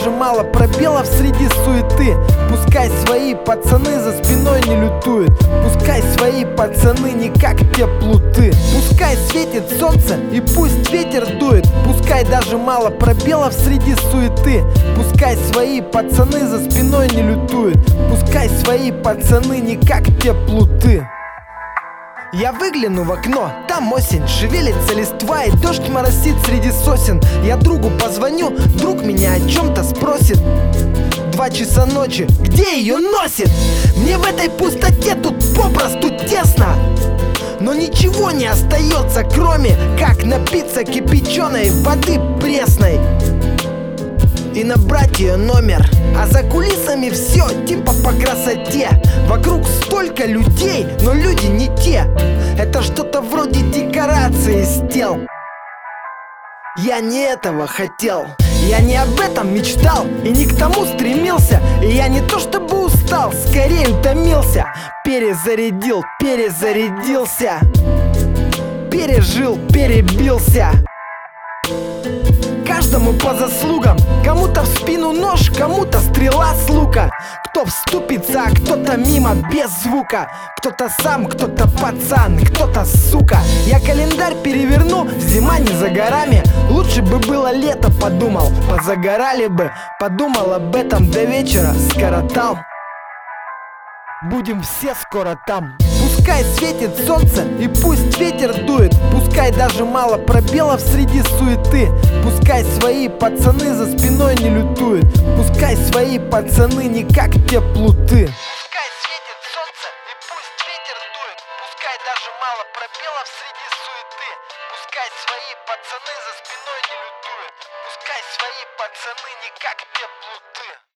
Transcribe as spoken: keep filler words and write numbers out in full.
даже мало пробелов среди суеты. Пускай свои пацаны за спиной не лютуют, пускай свои пацаны не как те плуты. Пускай светит солнце и пусть ветер дует, пускай даже мало пробелов среди суеты. Пускай свои пацаны за спиной не лютуют, пускай свои пацаны не как те плуты. Я выгляну в окно, там осень, шевелится листва и дождь моросит среди сосен. Я другу позвоню, друг меня о чем-то спросит. Два часа ночи, где ее носит? Мне в этой пустоте тут попросту тесно, но ничего не остается, кроме как напиться кипяченой воды пресной и набрать ее номер. А за кулисами все типа по красоте. Вокруг столько людей, но люди не те. Это что-то вроде декорации из тел. Я не этого хотел, я не об этом мечтал и не к тому стремился. И я не то чтобы устал, скорее утомился. Перезарядил, перезарядился, пережил, перебился. Каждому по заслугам, кому-то в спину нож, кому-то стрела с лука. Кто вступится, а кто-то мимо без звука. Кто-то сам, кто-то пацан, кто-то сука. Я календарь переверну, зима не за горами. Лучше бы было лето, подумал, позагорали бы. Подумал об этом до вечера, скоротал. Будем все скоро там. Пускай светит солнце и пусть ветер дует, пускай даже мало пробелов среди суеты. Пускай свои пацаны за спиной не лютуют, пускай свои пацаны не как те плуты. Пускай светит солнце и пусть ветер дует, пускай даже мало пробелов среди суеты. Пускай свои пацаны за спиной не лютуют, пускай свои пацаны не как те плуты.